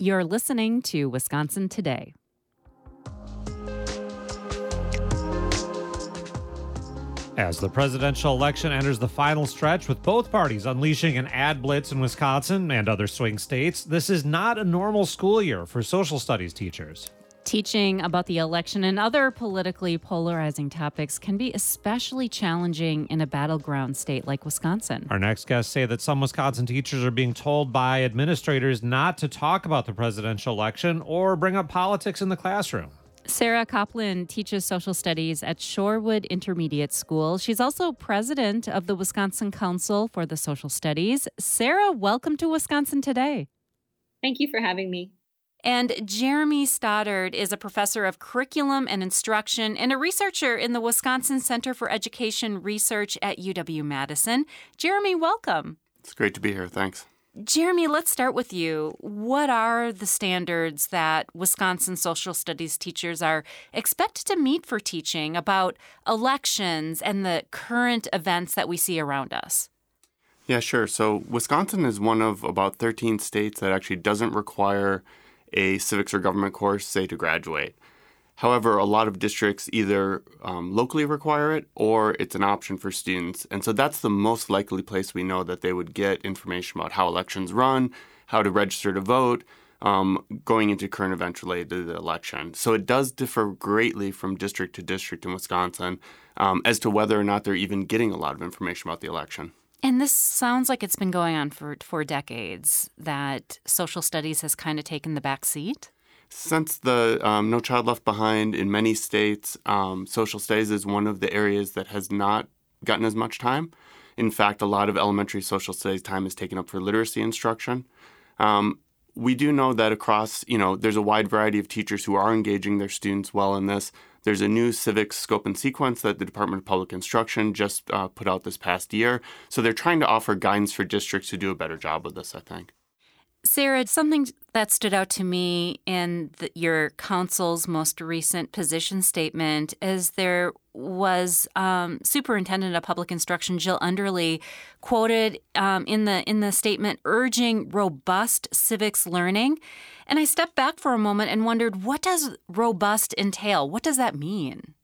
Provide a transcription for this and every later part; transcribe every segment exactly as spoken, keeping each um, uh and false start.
You're listening to Wisconsin Today. As the presidential election enters the final stretch with both parties unleashing an ad blitz in Wisconsin and other swing states, this is not a normal school year for social studies teachers. Teaching about the election and other politically polarizing topics can be especially challenging in a battleground state like Wisconsin. Our next guests say that some Wisconsin teachers are being told by administrators not to talk about the presidential election or bring up politics in the classroom. Sarah Coplin teaches social studies at Shorewood Intermediate School. She's also president of the Wisconsin Council for the Social Studies. Sarah, welcome to Wisconsin Today. Thank you for having me. And Jeremy Stoddard is a professor of curriculum and instruction and a researcher in the Wisconsin Center for Education Research at U W-Madison. Jeremy, welcome. It's great to be here. Thanks. Jeremy, let's start with you. What are the standards that Wisconsin social studies teachers are expected to meet for teaching about elections and the current events that we see around us? Yeah, sure. So Wisconsin is one of about thirteen states that actually doesn't require a civics or government course, say, to graduate. However, a lot of districts either um, locally require it or it's an option for students. And so that's the most likely place we know that they would get information about how elections run, how to register to vote, um, going into current events related to the election. So it does differ greatly from district to district in Wisconsin um, as to whether or not they're even getting a lot of information about the election. And this sounds like it's been going on for, for decades, that social studies has kind of taken the back seat. Since the um, No Child Left Behind in many states, um, social studies is one of the areas that has not gotten as much time. In fact, a lot of elementary social studies time is taken up for literacy instruction. Um, we do know that across, you know, there's a wide variety of teachers who are engaging their students well in this. There's a new civics scope and sequence that the Department of Public Instruction just uh, put out this past year. So they're trying to offer guidance for districts to do a better job with this, I think. Sarah, something that stood out to me in the, your council's most recent position statement is there was um, Superintendent of Public Instruction Jill Underly quoted um, in the in the statement urging robust civics learning. And I stepped back for a moment and wondered, what does robust entail? What does that mean?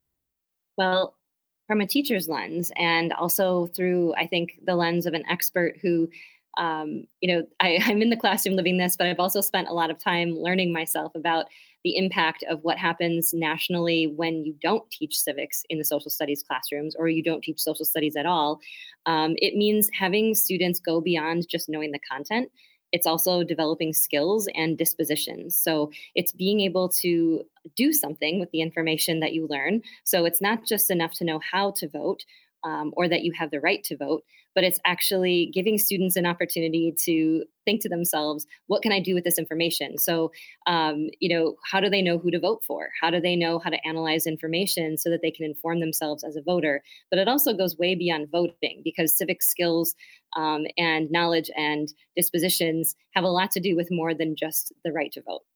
Well, from a teacher's lens and also through, I think, the lens of an expert who Um, you know, I, I'm in the classroom living this, but I've also spent a lot of time learning myself about the impact of what happens nationally when you don't teach civics in the social studies classrooms or you don't teach social studies at all. Um, it means having students go beyond just knowing the content. It's also developing skills and dispositions. So it's being able to do something with the information that you learn. So it's not just enough to know how to vote um, or that you have the right to vote, but it's actually giving students an opportunity to think to themselves, what can I do with this information? So, um, you know, how do they know who to vote for? How do they know how to analyze information so that they can inform themselves as a voter? But it also goes way beyond voting because civic skills um, and knowledge and dispositions have a lot to do with more than just the right to vote.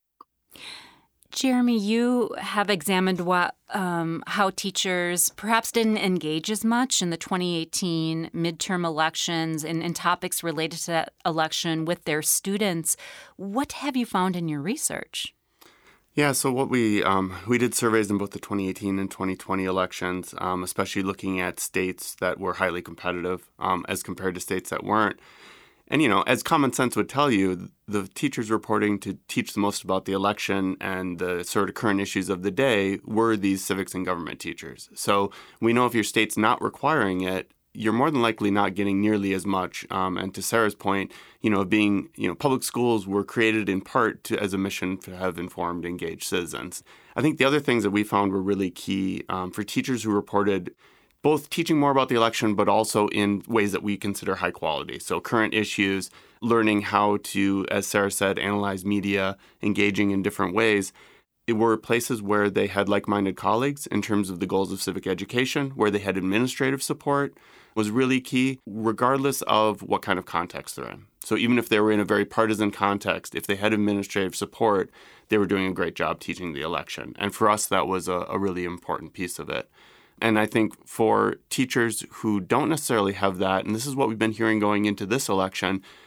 Jeremy, you have examined what, um, how teachers perhaps didn't engage as much in the twenty eighteen midterm elections and, and topics related to that election with their students. What have you found in your research? Yeah, so what we um, we did surveys in both the twenty eighteen and twenty twenty elections, um, especially looking at states that were highly competitive um, as compared to states that weren't. And, you know, as common sense would tell you, the teachers reporting to teach the most about the election and the sort of current issues of the day were these civics and government teachers. So we know if your state's not requiring it, you're more than likely not getting nearly as much. Um, and to Sarah's point, you know, being, you know, public schools were created in part to, as a mission to have informed, engaged citizens. I think the other things that we found were really key um, for teachers who reported both teaching more about the election, but also in ways that we consider high quality. So current issues, learning how to, as Sarah said, analyze media, engaging in different ways. It were places where they had like-minded colleagues in terms of the goals of civic education, where they had administrative support was really key, regardless of what kind of context they're in. So even if they were in a very partisan context, if they had administrative support, they were doing a great job teaching the election. And for us, that was a, a really important piece of it. And I think for teachers who don't necessarily have that, and this is what we've been hearing going into this election,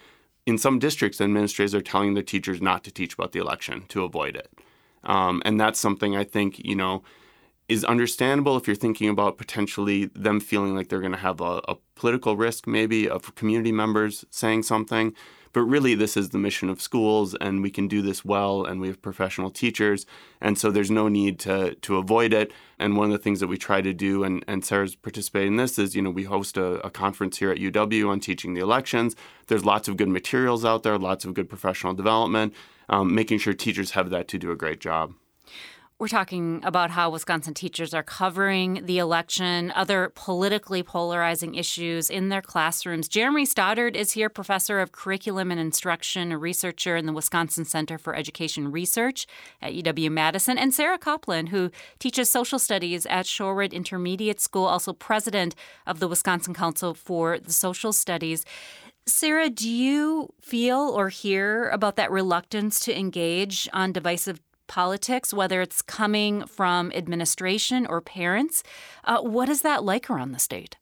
in some districts, administrators are telling their teachers not to teach about the election to avoid it. Um, and that's something I think, you know, is understandable if you're thinking about potentially them feeling like they're going to have a, a political risk maybe of community members saying something. But really, this is the mission of schools, and we can do this well, and we have professional teachers. And so there's no need to to avoid it. And one of the things that we try to do, and, and Sarah's participating in this, is, you know, we host a, a conference here at U W on teaching the elections. There's lots of good materials out there, lots of good professional development, um, making sure teachers have that to do a great job. We're talking about how Wisconsin teachers are covering the election, other politically polarizing issues in their classrooms. Jeremy Stoddard is here, professor of curriculum and instruction, a researcher in the Wisconsin Center for Education Research at U W-Madison, and Sarah Copland, who teaches social studies at Shorewood Intermediate School, also president of the Wisconsin Council for the Social Studies. Sarah, do you feel or hear about that reluctance to engage on divisive politics, whether it's coming from administration or parents? Uh, what is that like around the state?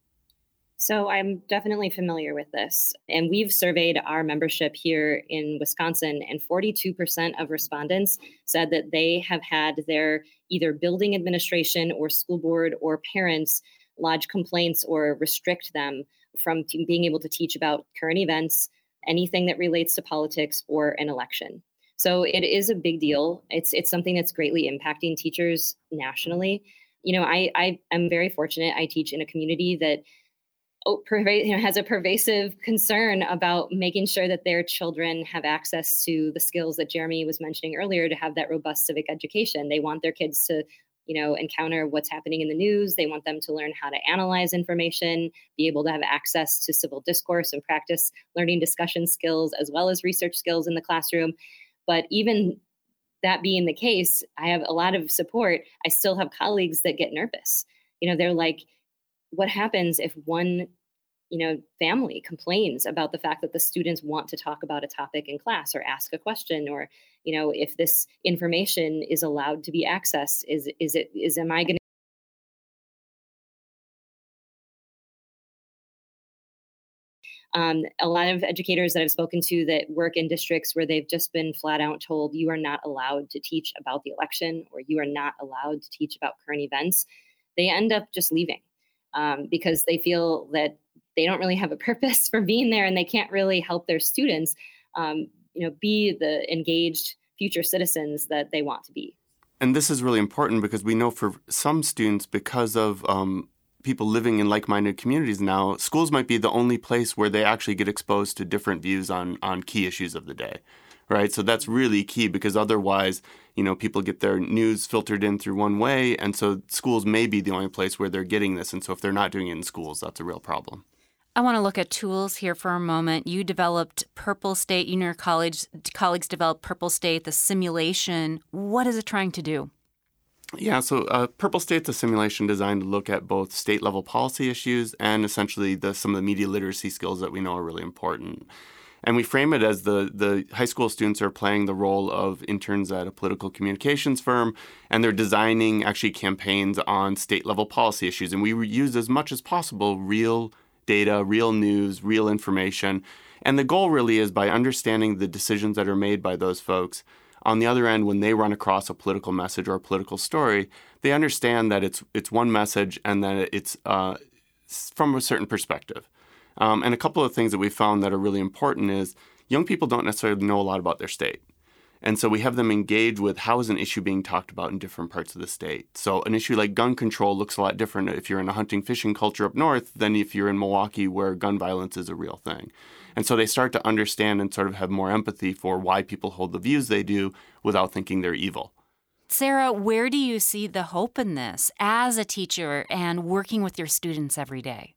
So I'm definitely familiar with this. And we've surveyed our membership here in Wisconsin, and forty-two percent of respondents said that they have had their either building administration or school board or parents lodge complaints or restrict them from t- being able to teach about current events, anything that relates to politics or an election. So it is a big deal. It's it's something that's greatly impacting teachers nationally. You know, I I am very fortunate. I teach in a community that oh, perva- you know, has a pervasive concern about making sure that their children have access to the skills that Jeremy was mentioning earlier, to have that robust civic education. They want their kids to, you know, encounter what's happening in the news. They want them to learn how to analyze information, be able to have access to civil discourse and practice learning discussion skills as well as research skills in the classroom. But even that being the case, I have a lot of support. I still have colleagues that get nervous. You know, they're like, what happens if one, you know, family complains about the fact that the students want to talk about a topic in class or ask a question, or, you know, if this information is allowed to be accessed, is is it is am I going to Um, a lot of educators that I've spoken to that work in districts where they've just been flat out told you are not allowed to teach about the election, or you are not allowed to teach about current events, they end up just leaving um, because they feel that they don't really have a purpose for being there, and they can't really help their students, um, you know, be the engaged future citizens that they want to be. And this is really important because we know for some students, because of um, people living in like-minded communities now, schools might be the only place where they actually get exposed to different views on on key issues of the day, right? So that's really key, because otherwise, you know, people get their news filtered in through one way, and so schools may be the only place where they're getting this. And so if they're not doing it in schools, that's a real problem. I want to look at tools here for a moment. You developed Purple State, you and your colleagues, colleagues developed Purple State, the simulation. What is it trying to do? Yeah, so uh, Purple State's a simulation designed to look at both state-level policy issues and essentially the, some of the media literacy skills that we know are really important. And we frame it as the, the high school students are playing the role of interns at a political communications firm, and they're designing actually campaigns on state-level policy issues. And we use as much as possible real data, real news, real information. And the goal really is, by understanding the decisions that are made by those folks, on the other end, when they run across a political message or a political story, they understand that it's it's one message and that it's uh, from a certain perspective. Um, and a couple of things that we found that are really important is young people don't necessarily know a lot about their state. And so we have them engage with how is an issue being talked about in different parts of the state. So an issue like gun control looks a lot different if you're in a hunting fishing culture up north than if you're in Milwaukee, where gun violence is a real thing. And so they start to understand and sort of have more empathy for why people hold the views they do without thinking they're evil. Sarah, where do you see the hope in this as a teacher and working with your students every day?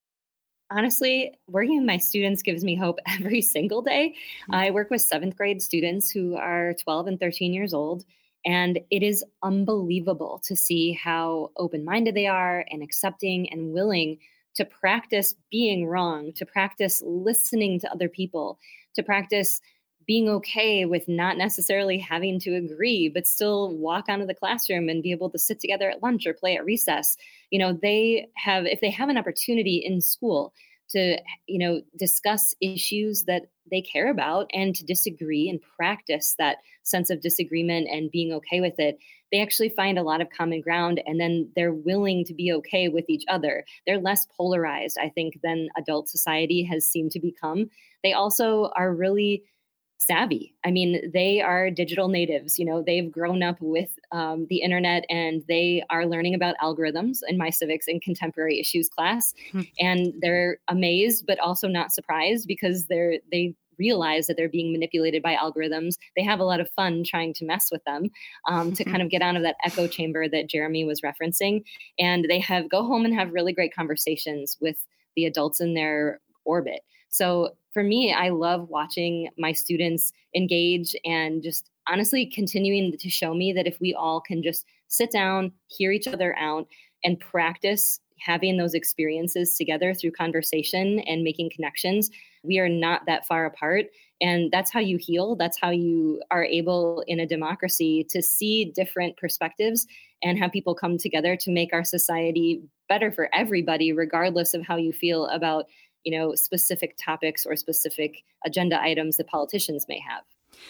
Honestly, working with my students gives me hope every single day. I work with seventh grade students who are twelve and thirteen years old, and it is unbelievable to see how open-minded they are and accepting and willing to practice being wrong, to practice listening to other people, to practice being okay with not necessarily having to agree, but still walk onto the classroom and be able to sit together at lunch or play at recess. You know, they have, if they have an opportunity in school to, you know, discuss issues that they care about and to disagree and practice that sense of disagreement and being okay with it. They actually find a lot of common ground, and then they're willing to be okay with each other. They're less polarized, I think, than adult society has seemed to become. They also are really savvy. I mean, they are digital natives. You know, they've grown up with um, the internet, and they are learning about algorithms in my civics and contemporary issues class. Hmm. And they're amazed, but also not surprised, because they're they realize that they're being manipulated by algorithms. They have a lot of fun trying to mess with them um, to kind of get out of that echo chamber that Jeremy was referencing. And they have go home and have really great conversations with the adults in their orbit. So for me, I love watching my students engage and just honestly continuing to show me that if we all can just sit down, hear each other out, and practice having those experiences together through conversation and making connections, we are not that far apart. And that's how you heal. That's how you are able in a democracy to see different perspectives and have people come together to make our society better for everybody, regardless of how you feel about, you know, specific topics or specific agenda items that politicians may have.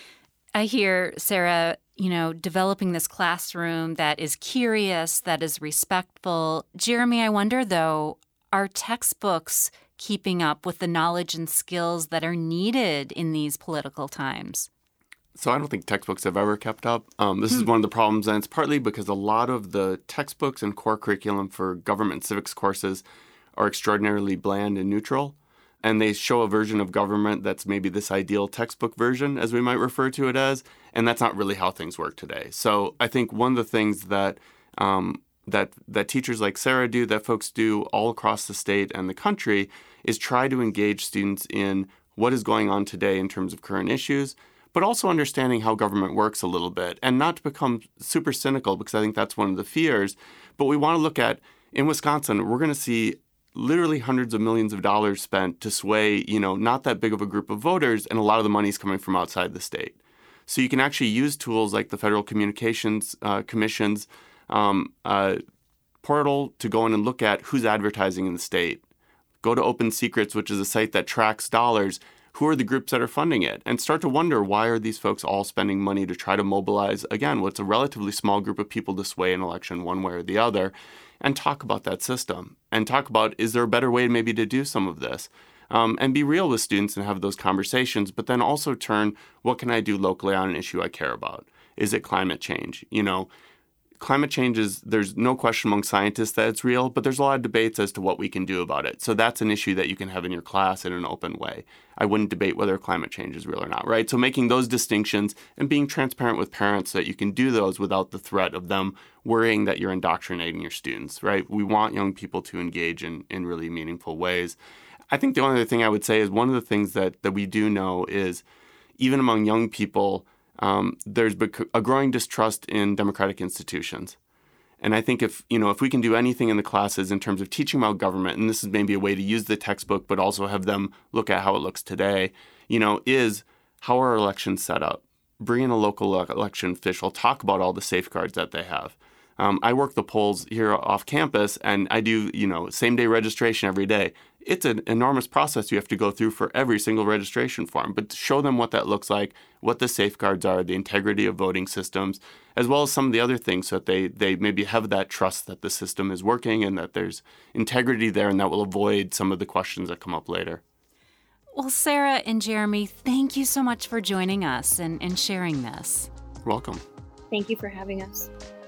I hear, Sarah, you know, developing this classroom that is curious, that is respectful. Jeremy, I wonder, though, are textbooks keeping up with the knowledge and skills that are needed in these political times? So I don't think textbooks have ever kept up. Um, this hmm. is one of the problems, and it's partly because a lot of the textbooks and core curriculum for government civics courses are extraordinarily bland and neutral. And they show a version of government that's maybe this ideal textbook version, as we might refer to it as, and that's not really how things work today. So I think one of the things that um, that that teachers like Sarah do, that folks do all across the state and the country, is try to engage students in what is going on today in terms of current issues, but also understanding how government works a little bit, and not to become super cynical, because I think that's one of the fears. But we want to look at, in Wisconsin, we're going to see literally hundreds of millions of dollars spent to sway, you know, not that big of a group of voters, and a lot of the money is coming from outside the state. So you can actually use tools like the Federal Communications uh, Commission's um, uh, portal to go in and look at who's advertising in the state. Go to Open Secrets, which is a site that tracks dollars. Who are the groups that are funding it? And start to wonder, why are these folks all spending money to try to mobilize, again, what's a relatively small group of people to sway an election one way or the other, and talk about that system and talk about, is there a better way maybe to do some of this? Um, and be real with students and have those conversations, but then also turn, what can I do locally on an issue I care about? Is it climate change? You know, climate change is, there's no question among scientists that it's real, but there's a lot of debates as to what we can do about it. So that's an issue that you can have in your class in an open way. I wouldn't debate whether climate change is real or not, right? So making those distinctions and being transparent with parents so that you can do those without the threat of them worrying that you're indoctrinating your students, right? We want young people to engage in, in really meaningful ways. I think the only other thing I would say is one of the things that, that we do know is even among young people, Um, there's a growing distrust in democratic institutions. And I think if, you know, if we can do anything in the classes in terms of teaching about government, and this is maybe a way to use the textbook, but also have them look at how it looks today, you know, is how are elections set up? Bring in a local election official, talk about all the safeguards that they have. Um, I work the polls here off campus, and I do, you know, same day registration every day. It's an enormous process you have to go through for every single registration form, but to show them what that looks like, what the safeguards are, the integrity of voting systems, as well as some of the other things so that they, they maybe have that trust that the system is working and that there's integrity there, and that will avoid some of the questions that come up later. Well, Sarah and Jeremy, thank you so much for joining us and, and sharing this. You're welcome. Thank you for having us.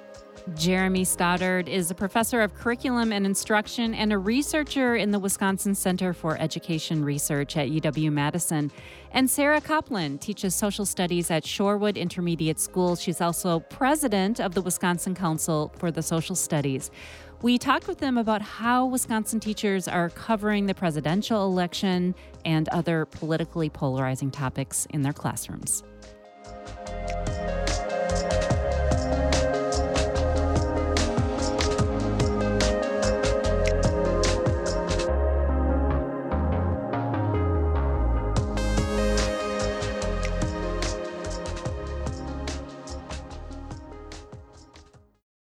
Jeremy Stoddard is a professor of curriculum and instruction and a researcher in the Wisconsin Center for Education Research at U W-Madison. And Sarah Copland teaches social studies at Shorewood Intermediate School. She's also president of the Wisconsin Council for the Social Studies. We talked with them about how Wisconsin teachers are covering the presidential election and other politically polarizing topics in their classrooms.